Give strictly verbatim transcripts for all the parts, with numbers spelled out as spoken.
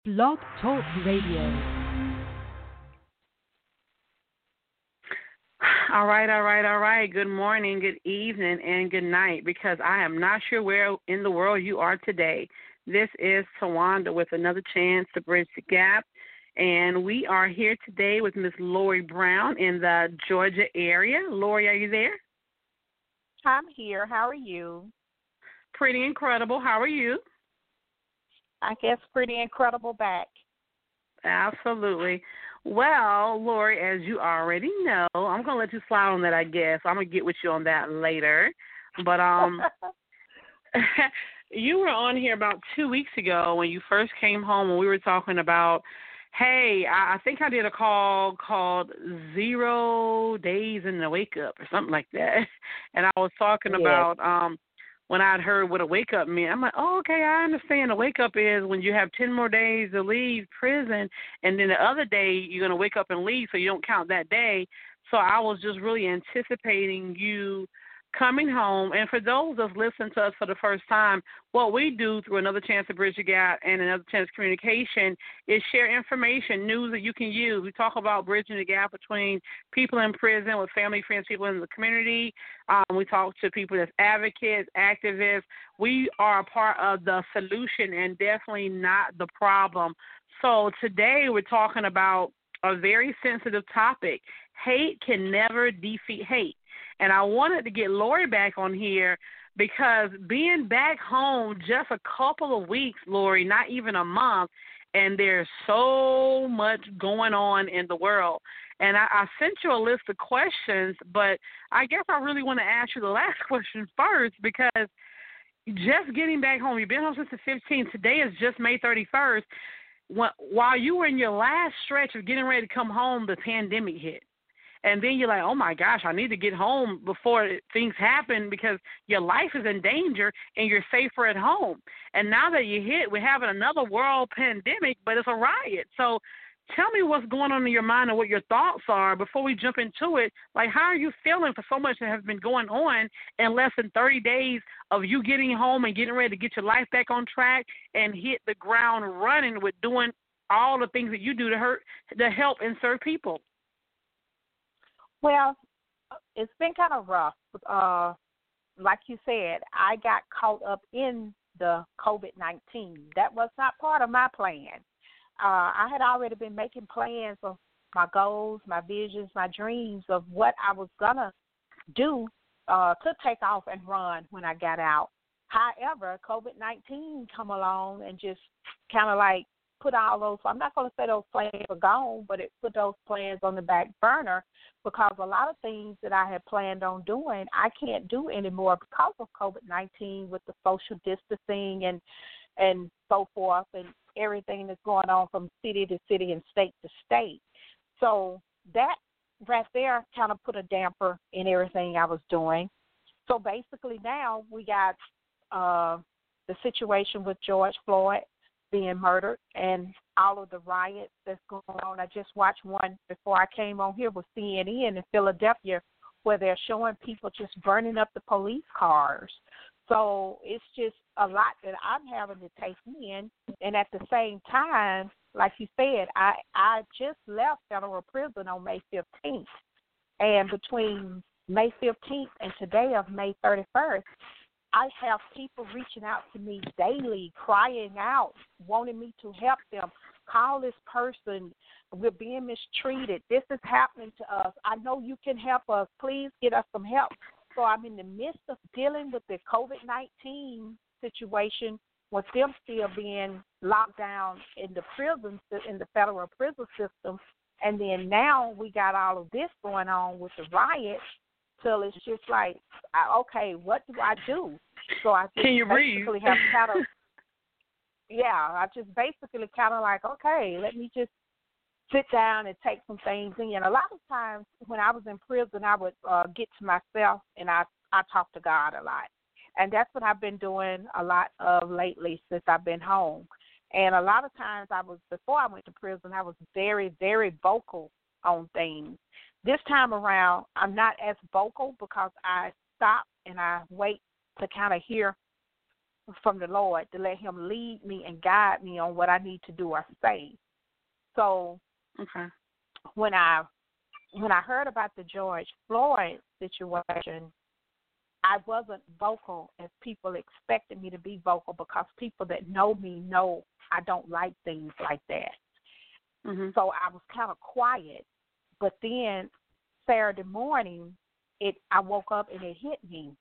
Blog Talk Radio. All right, all right, all right. Good morning, good evening, and good night, because I am not sure where in the world you are today. This is Tawanda with another chance to bridge the gap, and we are here today with Miss Lori Brown in the Georgia area. Lori, are you there? I'm here. How are you? Pretty incredible. How are you? I guess pretty incredible back. Absolutely. Well, Lori, as you already know, I'm going to let you slide on that, I guess. I'm going to get with you on that later. But um, you were on here about two weeks ago when you first came home, and we were talking about, hey, I, I think I did a call called Zero Days in the Wake Up or something like that. And I was talking Yes. about um, when I'd heard what a wake up meant. I'm like, oh, okay, I understand. A wake up is when you have ten more days to leave prison, and then the other day you're going to wake up and leave, so you don't count that day. So I was just really anticipating you coming home. And for those that's listening to us for the first time, what we do through Another Chance to Bridge the Gap and Another Chance Communication is share information, news that you can use. We talk about bridging the gap between people in prison with family, friends, people in the community. Um, we talk to people that's advocates, activists. We are a part of the solution and definitely not the problem. So today we're talking about a very sensitive topic. Hate can never defeat hate. And I wanted to get Lori back on here because being back home just a couple of weeks, Lori, not even a month, and there's so much going on in the world. And I, I sent you a list of questions, but I guess I really want to ask you the last question first, because just getting back home, you've been home since the fifteenth. Today is just May thirty-first. While you were in your last stretch of getting ready to come home, the pandemic hit. And then you're like, oh, my gosh, I need to get home before things happen because your life is in danger and you're safer at home. And now that you hit, we're having another world pandemic, but it's a riot. So tell me what's going on in your mind and what your thoughts are before we jump into it. Like, how are you feeling for so much that has been going on in less than thirty days of you getting home and getting ready to get your life back on track and hit the ground running with doing all the things that you do to hurt, to help and serve people? Well, it's been kind of rough. Uh, like you said, I got caught up in the COVID nineteen. That was not part of my plan. Uh, I had already been making plans of my goals, my visions, my dreams of what I was going to do uh, to take off and run when I got out. However, COVID nineteen come along and just kind of like put all those, I'm not going to say those plans are gone, but it put those plans on the back burner because a lot of things that I had planned on doing, I can't do anymore because of COVID nineteen with the social distancing and and so forth and everything that's going on from city to city and state to state. So that right there kind of put a damper in everything I was doing. So basically now we got uh, the situation with George Floyd being murdered and all of the riots that's going on. I just watched one before I came on here with C N N in Philadelphia where they're showing people just burning up the police cars. So it's just a lot that I'm having to take in. And at the same time, like you said, I, I just left federal prison on May fifteenth. And between May fifteenth and today of May thirty-first, I have people reaching out to me daily, crying out, wanting me to help them. Call this person. We're being mistreated. This is happening to us. I know you can help us. Please get us some help. So I'm in the midst of dealing with the COVID nineteen situation with them still being locked down in the prison, in the federal prison system. And then now we got all of this going on with the riots. So it's just like, okay, what do I do? So I just Can you basically breathe? have kind of, yeah, I just basically kind of like, okay, let me just sit down and take some things in. And a lot of times when I was in prison, I would uh, get to myself and I, I talk to God a lot. And that's what I've been doing a lot of lately since I've been home. And a lot of times I was, before I went to prison, I was very, very vocal on things. This time around, I'm not as vocal because I stop and I wait to kind of hear from the Lord to let him lead me and guide me on what I need to do or say. So okay. when I when I heard about the George Floyd situation, I wasn't vocal as people expected me to be vocal, because people that know me know I don't like things like that. Mm-hmm. So I was kind of quiet. But then Saturday morning, it I woke up and it hit me.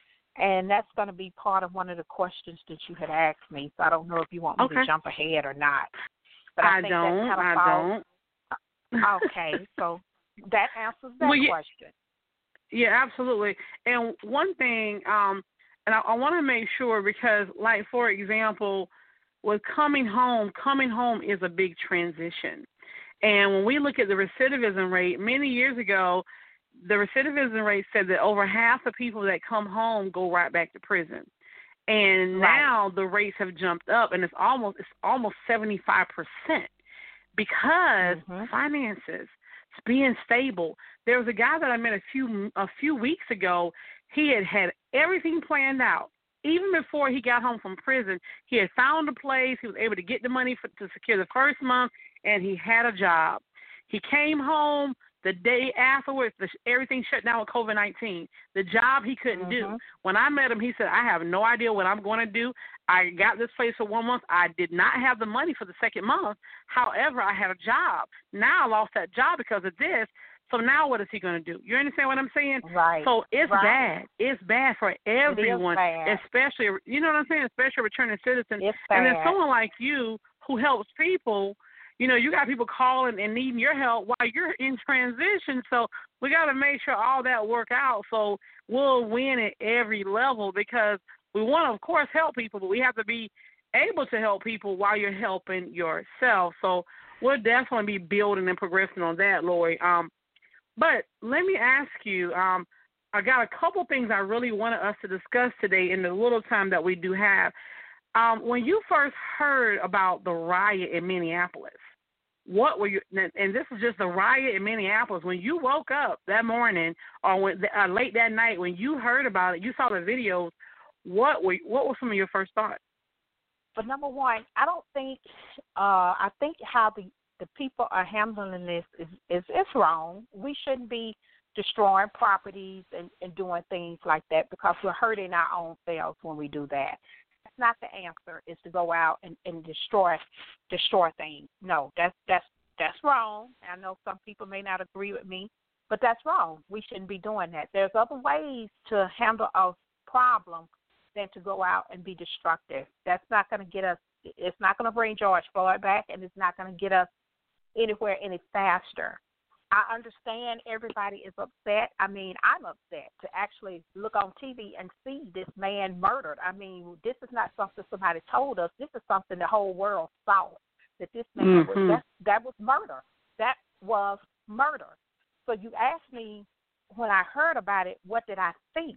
And that's going to be part of one of the questions that you had asked me. So I don't know if you want me okay. to jump ahead or not. But I, I think don't. that kind of I falls. don't. Okay, so that answers that well, yeah, question. Yeah, absolutely. And one thing, um, and I, I want to make sure, because, like, for example, with coming home, coming home is a big transition. And when we look at the recidivism rate, many years ago, the recidivism rate said that over half the people that come home go right back to prison. And right. now the rates have jumped up, and it's almost it's almost seventy-five percent because mm-hmm. finances, being stable. There was a guy that I met a few a few weeks ago. He had had everything planned out. Even before he got home from prison, he had found a place. He was able to get the money for, to secure the first month, and he had a job. He came home the day afterwards. The, everything shut down with COVID nineteen. The job he couldn't mm-hmm. do. When I met him, he said, I have no idea what I'm going to do. I got this place for one month. I did not have the money for the second month. However, I had a job. Now I lost that job because of this. So now what is he going to do? You understand what I'm saying? Right. So it's right. bad. It's bad for everyone, bad. especially, you know what I'm saying, especially returning citizens. It's and then bad. someone like you who helps people, you know, you got people calling and needing your help while you're in transition. So we got to make sure all that work out so we'll win at every level, because we want to, of course, help people, but we have to be able to help people while you're helping yourself. So we'll definitely be building and progressing on that, Lori. Um, But let me ask you, um, I got a couple things I really wanted us to discuss today in the little time that we do have. Um, when you first heard about the riot in Minneapolis, what were you, and this is just the riot in Minneapolis, when you woke up that morning or when, uh, late that night, when you heard about it, you saw the videos, what were, what were some of your first thoughts? But number one, I don't think, uh, I think how the the people are handling this is, is, is wrong. We shouldn't be destroying properties and, and doing things like that, because we're hurting our own selves when we do that. That's not the answer, is to go out and, and destroy destroy things. No, that's that's that's wrong. I know some people may not agree with me, but that's wrong. We shouldn't be doing that. There's other ways to handle a problem than to go out and be destructive. That's not going to get us, it's not going to bring George Floyd back, and it's not going to get us anywhere any faster. I understand everybody is upset. I mean, I'm upset to actually look on T V and see this man murdered. I mean, this is not something somebody told us. This is something the whole world saw, that this man mm-hmm. was, that, that was murder. That was murder. So you asked me when I heard about it, what did I think?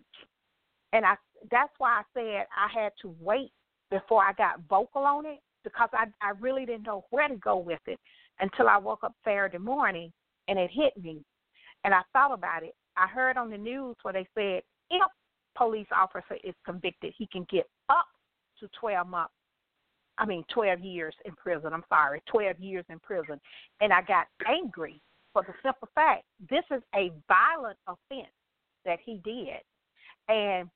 And I that's why I said I had to wait before I got vocal on it, because I, I really didn't know where to go with it until I woke up Saturday morning and it hit me. And I thought about it. I heard on the news where they said if police officer is convicted, he can get up to twelve months. I mean, twelve years in prison. I'm sorry, twelve years in prison. And I got angry for the simple fact this is a violent offense that he did. And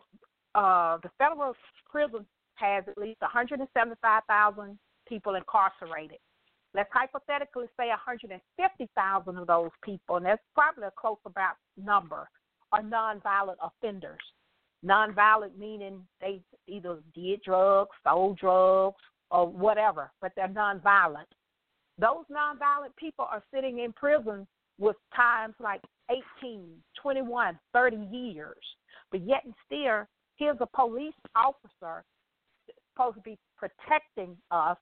uh, the federal prison has at least one hundred seventy-five thousand people incarcerated. Let's hypothetically say one hundred fifty thousand of those people, and that's probably a close about number, are nonviolent offenders. Nonviolent meaning they either did drugs, sold drugs, or whatever, but they're nonviolent. Those nonviolent people are sitting in prison with times like eighteen, twenty-one, thirty years. But yet and still, here's a police officer supposed to be protecting us.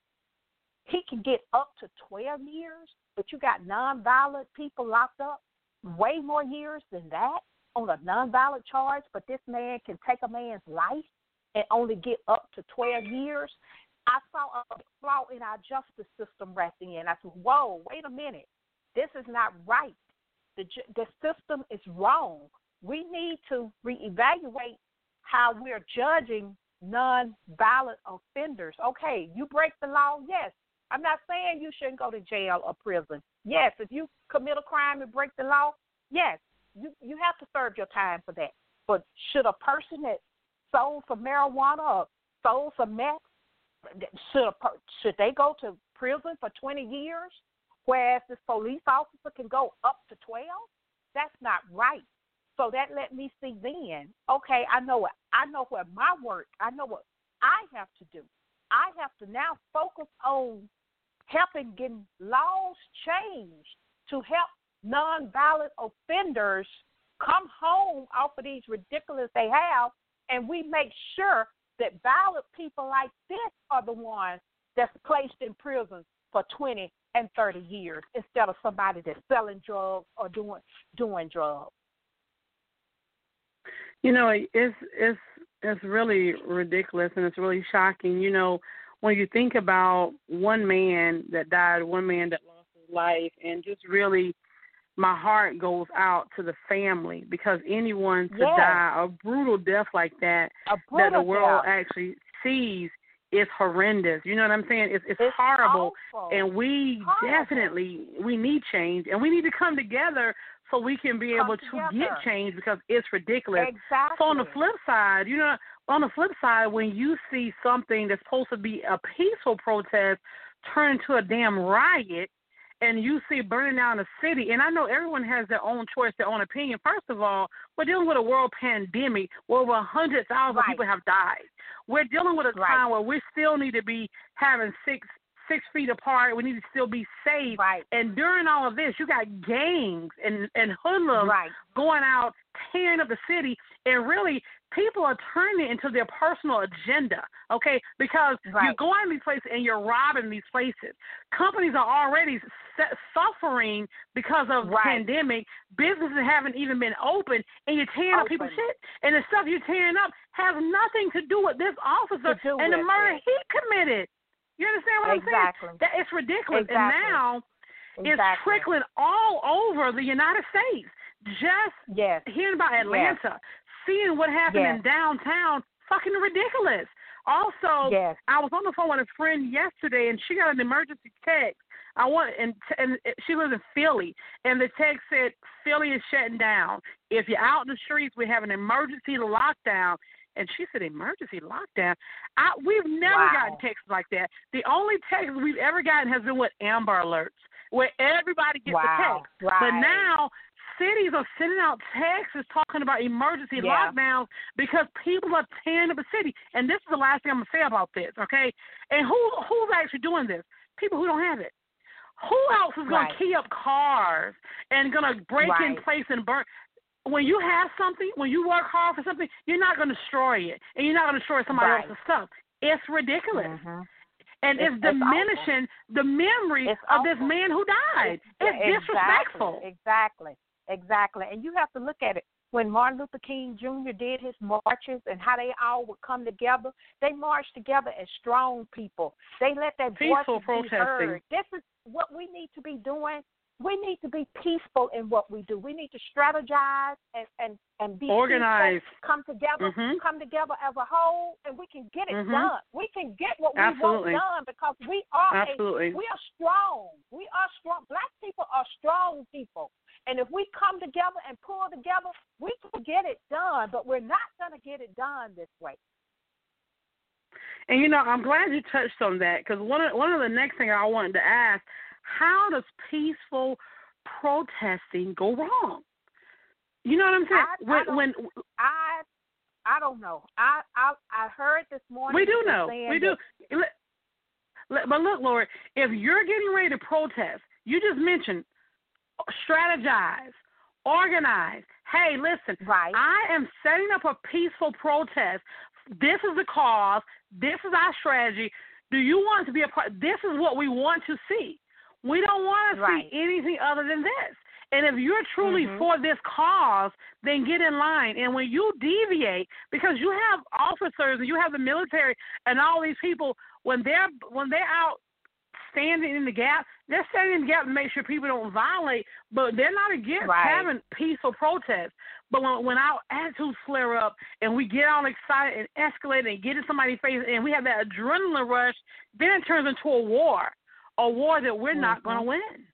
He can get up to twelve years, but you got nonviolent people locked up way more years than that on a nonviolent charge, but this man can take a man's life and only get up to twelve years. I saw a flaw in our justice system right then. I said, whoa, wait a minute. This is not right. The, the system is wrong. We need to reevaluate how we're judging non-violent offenders. Okay, you break the law, yes. I'm not saying you shouldn't go to jail or prison. Yes, if you commit a crime and break the law, yes, you, you have to serve your time for that. But should a person that sold some marijuana or sold some meth, should, a, should they go to prison for twenty years, whereas this police officer can go up to twelve? That's not right. So that let me see then, okay, I know what I know what my work, I know what I have to do. I have to now focus on helping getting laws changed to help nonviolent offenders come home off of these ridiculous they have, and we make sure that violent people like this are the ones that's placed in prison for twenty and thirty years instead of somebody that's selling drugs or doing doing drugs. You know, it's it's it's really ridiculous and it's really shocking. You know, when you think about one man that died, one man that lost his life, and just really, my heart goes out to the family because anyone to yes. die a brutal death like that that the world death. actually sees is horrendous. You know what I'm saying? It's it's, it's horrible, awful. and we horrible. definitely we need change, and we need to come together so we can be come able together. to get change because it's ridiculous. Exactly. So on the flip side, you know, on the flip side, when you see something that's supposed to be a peaceful protest turn into a damn riot, and you see burning down a city, and I know everyone has their own choice, their own opinion. First of all, we're dealing with a world pandemic where over one hundred thousand right. people have died. We're dealing with a right. time where we still need to be having six six feet apart. We need to still be safe. Right. And during all of this, you got gangs and, and hoodlums right. going out, tearing up the city, and really people are turning it into their personal agenda, okay, because right. you're going to these places and you're robbing these places. Companies are already suffering because of the right. pandemic. Businesses haven't even been open, and you're tearing open. up people's shit. And the stuff you're tearing up has nothing to do with this officer and the murder it. he committed. You understand what exactly. I'm saying? That it's ridiculous. Exactly. And now exactly. it's trickling all over the United States. Just yes. hearing about Atlanta, yes. seeing what happened yes. in downtown, fucking ridiculous. Also, yes. I was on the phone with a friend yesterday, and she got an emergency text. I want and and she lives in Philly, and the text said Philly is shutting down. If you're out in the streets, we have an emergency lockdown. And she said, emergency lockdown? I, we've never wow. gotten texts like that. The only text we've ever gotten has been with Amber Alerts, where everybody gets wow. a text. Right. But now cities are sending out texts talking about emergency yeah. lockdowns because people are tearing up the city. And this is the last thing I'm going to say about this, okay? And who who's actually doing this? People who don't have it. Who else is going right. to key up cars and going to break right. in place and burn? When you have something, when you work hard for something, you're not going to destroy it, and you're not going to destroy somebody right. else's stuff. It's ridiculous. Mm-hmm. And it's, it's diminishing it's the memory it's of awful. this man who died. It's, it's exactly. disrespectful. Exactly. Exactly. And you have to look at it. When Martin Luther King Junior did his marches and how they all would come together, they marched together as strong people. They let that Peaceful voice be heard. This is what we need to be doing. We need to be peaceful in what we do. We need to strategize and, and, and be organized. Peaceful, come together, mm-hmm. come together as a whole, and we can get it mm-hmm. done. We can get what Absolutely. we want done because we are Absolutely. A, we are strong. We are strong. Black people are strong people. And if we come together and pull together, we can get it done, but we're not going to get it done this way. And, you know, I'm glad you touched on that because one of, one of the next things I wanted to ask, how does peaceful protesting go wrong? You know what I'm saying? I, I when, when I I don't know. I I, I heard this morning. We do know. We do. That, but look, Lori, if you're getting ready to protest, you just mentioned strategize, organize. Hey, listen, right. I am setting up a peaceful protest. This is the cause. This is our strategy. Do you want to be a part? This is what we want to see. We don't want to right. see anything other than this. And if you're truly mm-hmm. for this cause, then get in line. And when you deviate, because you have officers and you have the military and all these people, when they're when they're out standing in the gap. They're standing in the gap to make sure people don't violate, but they're not against right. having peaceful protests. But when, when our attitudes flare up and we get all excited and escalate and get in somebody's face and we have that adrenaline rush, then it turns into a war, a war that we're mm-hmm. not going to win.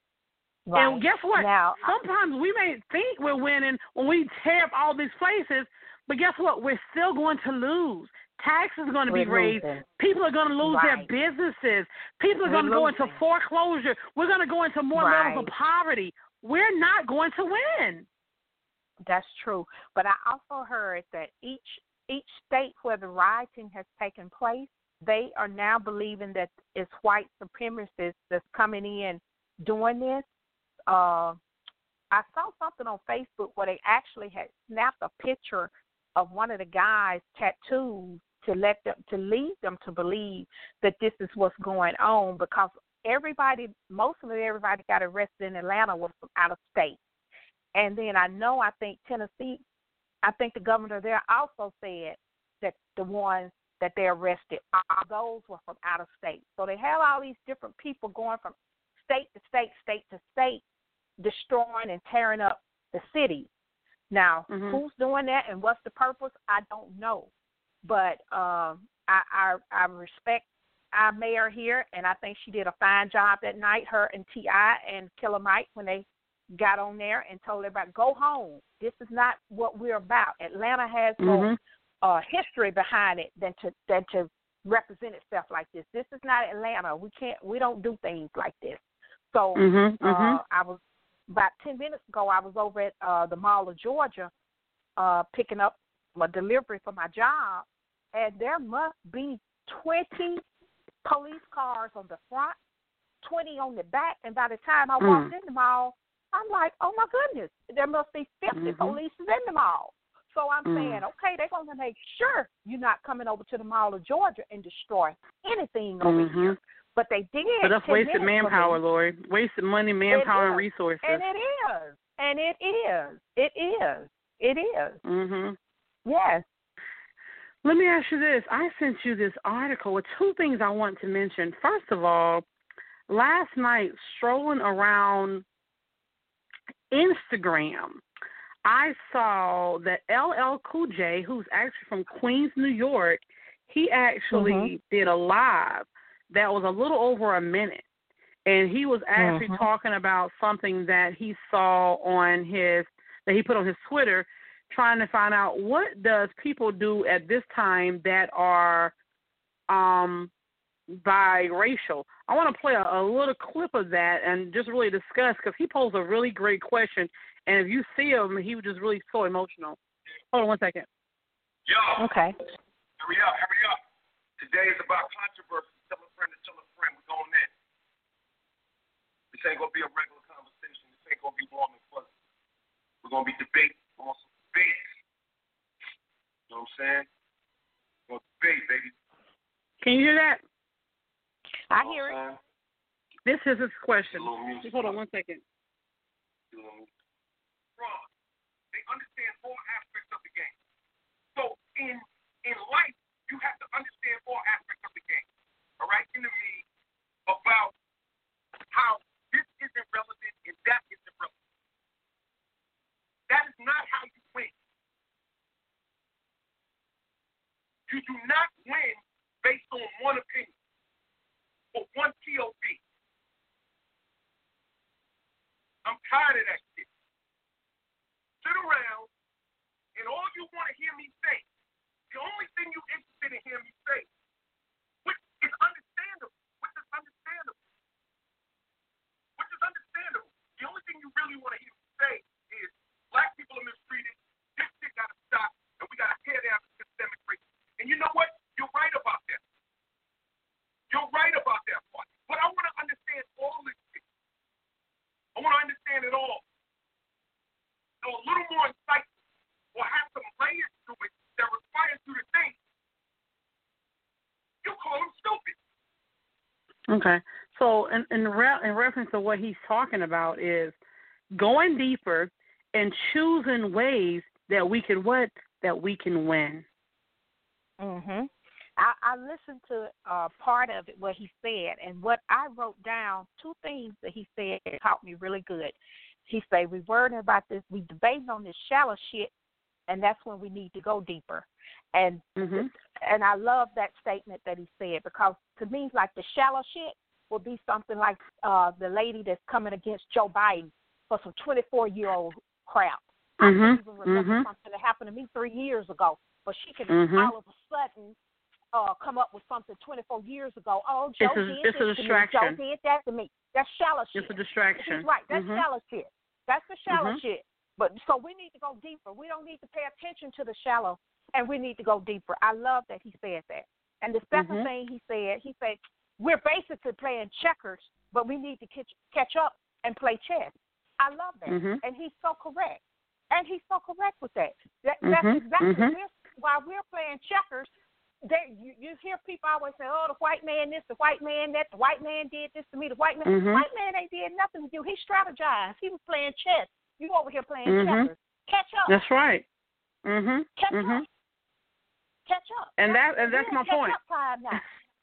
Right. And guess what? Now, sometimes we may think we're winning when we tear up all these places, but guess what? We're still going to lose. Taxes are going to be raised. Losing. People are going to lose right. their businesses. People are we're going to go losing. into foreclosure. We're going to go into more right. levels of poverty. We're not going to win. That's true. But I also heard that each each state where the rioting has taken place, they are now believing that it's white supremacists that's coming in doing this. Uh, I saw something on Facebook where they actually had snapped a picture of one of the guys' tattoos to let them to lead them to believe that this is what's going on, because everybody, mostly everybody got arrested in Atlanta was from out of state. And then I know I think Tennessee, I think the governor there also said that the ones that they arrested, those were from out of state. So they have all these different people going from state to state, state to state, destroying and tearing up the city. Now, mm-hmm. who's doing that and what's the purpose, I don't know. But um, I, I I respect our mayor here, and I think she did a fine job that night, her and T I and Killer Mike, when they got on there and told everybody, go home. This is not what we're about. Atlanta has mm-hmm. more uh, history behind it than to than to represent itself like this. This is not Atlanta. We can't. We don't do things like this. So mm-hmm. uh, Mm-hmm. I was about ten minutes ago. I was over at uh, the Mall of Georgia uh, picking up a delivery for my job, and there must be twenty police cars on the front, twenty on the back, and by the time I walked mm. in the mall, I'm like, oh, my goodness, there must be fifty mm-hmm. police in the mall. So I'm mm. saying, okay, they're going to make sure you're not coming over to the Mall of Georgia and destroy anything over mm-hmm. here. But they did. But that's wasted manpower, Lori. Wasted money, manpower, and resources. And it is. And it is. It is. It is. Mm-hmm. Yes. Let me ask you this. I sent you this article with two things I want to mention. First of all, last night, strolling around Instagram, I saw that L L Cool J, who's actually from Queens, New York, he actually mm-hmm. did a live that was a little over a minute. And he was actually mm-hmm. talking about something that he saw on his, that he put on his Twitter, trying to find out what does people do at this time that are um, biracial. I want to play a, a little clip of that and just really discuss, because he posed a really great question. And if you see him, he was just really so emotional. Hold on one second. Yo. Okay. Hurry up, hurry up. Today is about controversy. Tell a friend to tell a friend. We're going in. This ain't going to be a regular conversation. This ain't going to be warm and fuzzy. We're going to be debating. We're going to debate. You know what I'm saying? We're going to debate, baby. Can you hear that? I hear it. This is his question. Just hold on one second. They understand all aspects of the game. So in in life, you have to understand all aspects of the game. All right? In me about how this isn't relevant and that isn't relevant. That is not how you win. You do not win based on one opinion or one P O V. I'm tired of that shit. Sit around and all you want to hear me say, the only thing you're interested in hearing me say, which is understandable, which is understandable, which is understandable. The only thing you really want to hear me say is black people are mistreated, this shit got to stop, and we got to tear down the systemic racism. And you know what? You're right about that. You're right about that part. But I want to understand all this shit. I want to understand it all. So a little more insightful or have some layers to it that requires you to think. You call them stupid. Okay. So in in, re- in reference to what he's talking about is going deeper and choosing ways that we can what? That we can win. Mhm. I, I listened to uh, part of it, what he said, and what I wrote down, two things that he said that caught me really good. He said, we worrying about this, we debating on this shallow shit, and that's when we need to go deeper. And mm-hmm. and I love that statement that he said, because to me, like the shallow shit will be something like uh, the lady that's coming against Joe Biden for some twenty-four-year-old crap. Mm-hmm. I can even remember mm-hmm. something that happened to me three years ago, but she can mm-hmm. all of a sudden uh, come up with something twenty-four years ago. Oh, Joe it's a, did it's this a to me. distraction. Joe did that to me. That's shallow shit. It's a distraction. He's right. That's mm-hmm. shallow shit. That's the shallow mm-hmm. shit. But so we need to go deeper. We don't need to pay attention to the shallow, and we need to go deeper. I love that he said that. And the 2nd mm-hmm. thing he said, he said, we're basically playing checkers, but we need to catch, catch up and play chess. I love that. Mm-hmm. And he's so correct. And he's so correct with that. that mm-hmm. That's exactly mm-hmm. we're, while we're playing checkers, they, you, you hear people always say, oh, the white man this, the white man that, the white man did this to me, the white man. Mm-hmm. The white man ain't did nothing to you. He strategized. He was playing chess. You over here playing mm-hmm. checkers. Catch up. That's right. Mhm. Catch mhm. up. Catch up. And that's, that and that's my catch point. Up time now.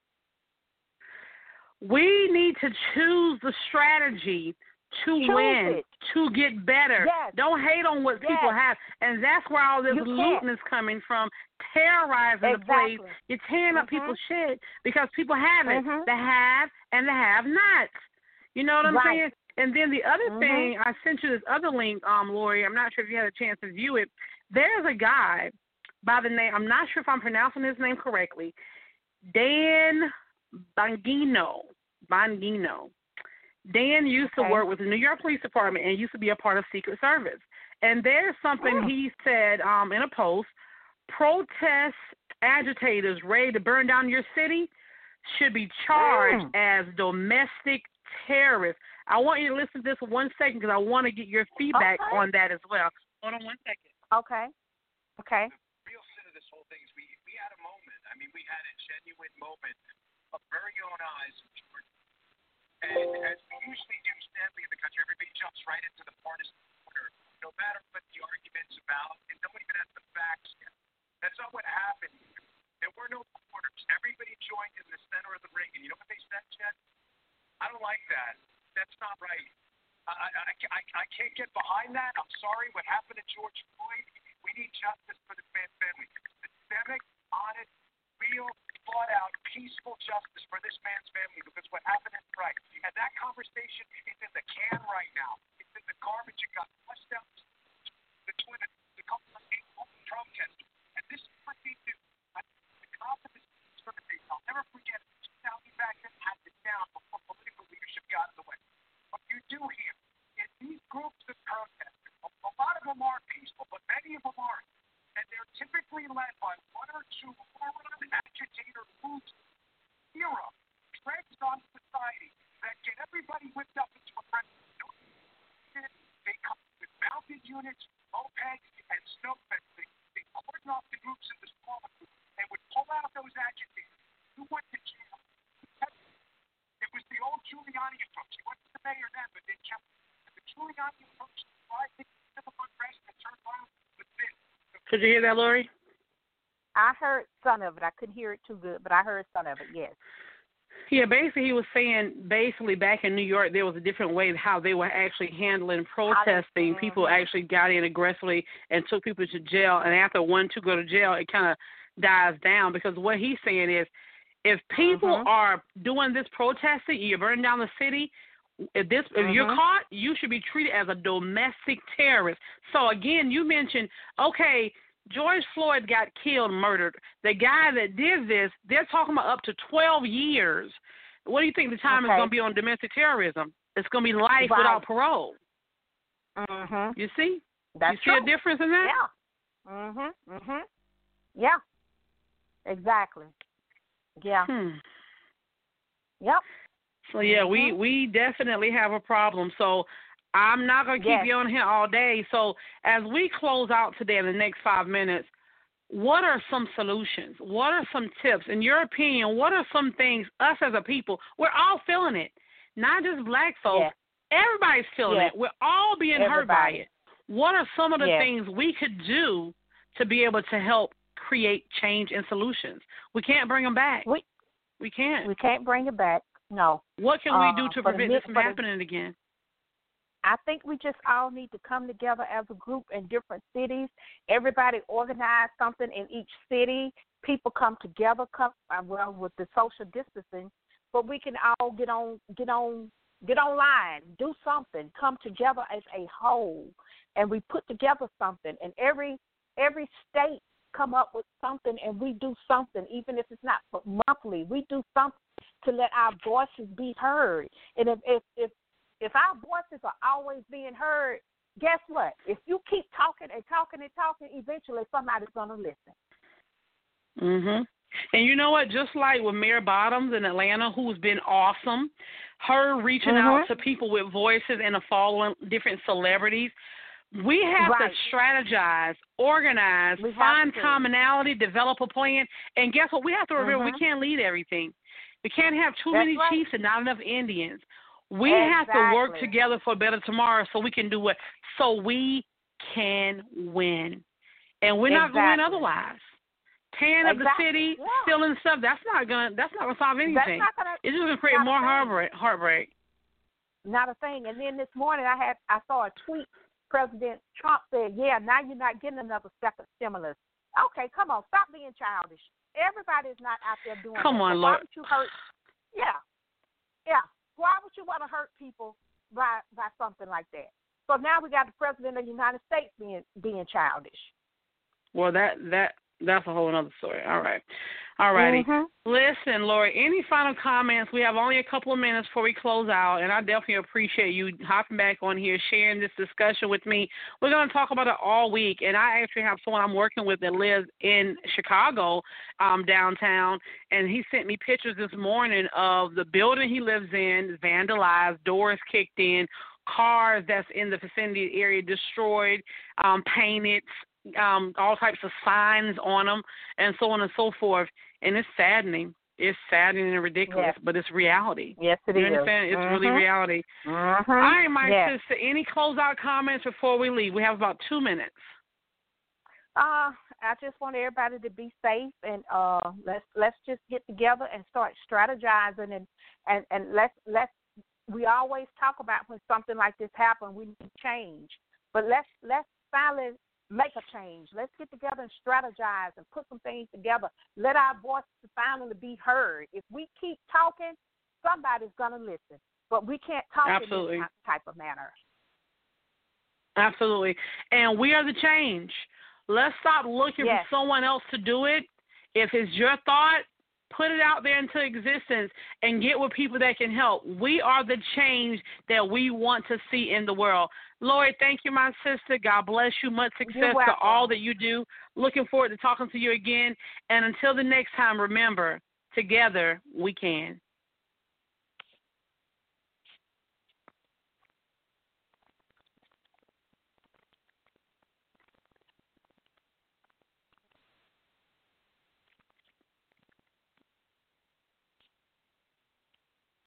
We need to choose the strategy to choose win, it. to get better. Yes. Don't hate on what yes. people have. And that's where all this You looting can't. is coming from, terrorizing exactly. the place. You're tearing up mm-hmm. people's shit because people have it, mm-hmm. the have and the have-nots. You know what I'm right. saying? And then the other mm-hmm. thing, I sent you this other link, um, Lori. I'm not sure if you had a chance to view it. There's a guy by the name, I'm not sure if I'm pronouncing his name correctly, Dan Bongino. Bongino. Dan used okay. to work with the New York Police Department and used to be a part of Secret Service. And there's something oh. he said um, in a post, protest agitators ready to burn down your city should be charged mm. as domestic terrorists. I want you to listen to this for one second because I want to get your feedback okay. on that as well. Hold on one second. Okay. Okay. The real sin of this whole thing is we, we had a moment. I mean, we had a genuine moment of very own eyes in Georgia. And as we usually do, sadly, in the country, everybody jumps right into the partisan corner, no matter what the argument's about, and no one even has the facts yet. That's not what happened. There were no corners. Everybody joined in the center of the ring. And you know what they said, Jen? I don't like that. That's not right. I, I, I, I can't get behind that. I'm sorry. What happened to George Floyd? We need justice for this man's family. Systemic, honest, real, thought-out, peaceful justice for this man's family because what happened is right. And that conversation is in the can right now. It's in the garbage. It got flushed out the Twitter, the couple of people protesters. And this is what they do. The confidence is going to be. I'll never forget it. Sally back then had it down before political leadership got in the way. What you do here is these groups of protesters, a, a lot of them are peaceful, but many of them aren't. And they're typically led by one or two moron agitator groups, hero, trends on society that get everybody whipped up into a press. They come with mounted units, mopeds, and snow fencing. They cordon off the groups in the smaller groups and would pull out those agitators. Who went to jail? It was the old Giuliani approach. He went to the mayor then, but they kept the Giuliani approach. I think civil unrest and turned violent with this. Could you hear that, Lori? I heard some of it. I couldn't hear it too good, but I heard some of it, yes. Yeah, basically he was saying basically back in New York there was a different way how they were actually handling protesting. Mm-hmm. People actually got in aggressively and took people to jail, and after one, two go to jail, it kind of dies down because what he's saying is if people mm-hmm. are doing this protesting, you're burning down the city, if this if mm-hmm. you're caught, you should be treated as a domestic terrorist. So again, you mentioned, okay, George Floyd got killed, murdered. The guy that did this, they're talking about up to twelve years. What do you think the time okay. is going to be on domestic terrorism? It's going to be life right. without parole. Mm-hmm. You see? That's you see true. a difference in that? Yeah. Mm-hmm. Mm-hmm. Yeah. Exactly. Yeah. Hmm. Yep. So, yeah, mm-hmm. we, we definitely have a problem. So, I'm not going to keep yes. you on here all day. So, as we close out today in the next five minutes, what are some solutions? What are some tips? In your opinion, what are some things, us as a people, we're all feeling it, not just black folks. Yes. Everybody's feeling yes. it. We're all being Everybody. hurt by it. What are some of the yes. things we could do to be able to help create change and solutions. We can't bring them back. We, we can't. We can't bring it back. No. What can uh, we do to prevent the, this from happening the, again? I think we just all need to come together as a group in different cities. Everybody organize something in each city. People come together, come well with the social distancing, but we can all get on, get on, get online, do something, come together as a whole, and we put together something. And every every state come up with something, and we do something, even if it's not monthly. We do something to let our voices be heard. And if if if, if our voices are always being heard, guess what? If you keep talking and talking and talking, eventually somebody's going to listen. Mhm. And you know what? Just like with Mayor Bottoms in Atlanta, who's been awesome, her reaching mm-hmm. out to people with voices and a following, different celebrities. We have right. to strategize, organize, we find commonality, develop a plan. And guess what? We have to remember mm-hmm. we can't lead everything. We can't have too That's many right. chiefs and not enough Indians. We exactly. have to work together for a better tomorrow so we can do it, so we can win. And we're exactly. not going otherwise. Tearing exactly. up the city, yeah. stealing stuff, that's not gonna that's not gonna solve anything. That's not gonna, it's just gonna create more heartbreak heartbreak. Not a thing. And then this morning I had I saw a tweet. President Trump said, yeah, now you're not getting another second stimulus. Okay, come on, stop being childish. Everybody's not out there doing Come that. on, so Lord. Why would you hurt? Yeah, yeah. Why would you want to hurt people by by something like that? So now we got the President of the United States being being childish. Well, that that that's a whole other story. All right. All righty. Mm-hmm. Listen, Lori, any final comments? We have only a couple of minutes before we close out, and I definitely appreciate you hopping back on here, sharing this discussion with me. We're going to talk about it all week, and I actually have someone I'm working with that lives in Chicago, um, downtown, and he sent me pictures this morning of the building he lives in, vandalized, doors kicked in, cars that's in the vicinity area destroyed, um, painted, um, all types of signs on them, and so on and so forth. And it's saddening. It's saddening and ridiculous, yes. but it's reality. Yes, it you is. understand? It's mm-hmm. really reality. Mm-hmm. All right, my yes. sister, any closeout comments before we leave? We have about two minutes. Uh, I just want everybody to be safe, and uh, let's let's just get together and start strategizing, and, and, and let's let's we always talk about when something like this happens, we need change, but let's let's finally make a change. Let's get together and strategize and put some things together. Let our voices finally be heard. If we keep talking, somebody's going to listen. But we can't talk Absolutely. in this type of manner. Absolutely. And we are the change. Let's stop looking yes. for someone else to do it. If it's your thought, put it out there into existence and get with people that can help. We are the change that we want to see in the world. Lori, thank you, my sister. God bless you. Much success to all that you do. Looking forward to talking to you again. And until the next time, remember, together we can.